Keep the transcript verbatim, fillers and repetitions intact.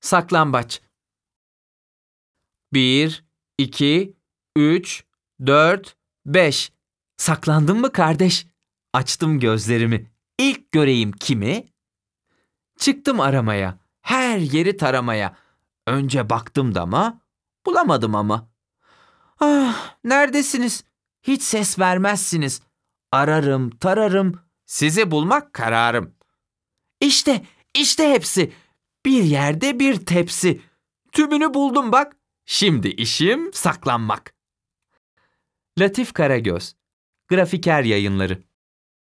Saklambaç. Bir, iki, üç, dört, beş. Saklandın mı kardeş? Açtım gözlerimi. İlk göreyim kimi? Çıktım aramaya, her yeri taramaya. Önce baktım dama, bulamadım ama. Ah, neredesiniz? Hiç ses vermezsiniz. Ararım, tararım, sizi bulmak kararım. İşte, işte hepsi. Bir yerde bir tepsi. Tümünü buldum bak. Şimdi işim saklanmak. Latif Karagöz, Grafiker Yayınları.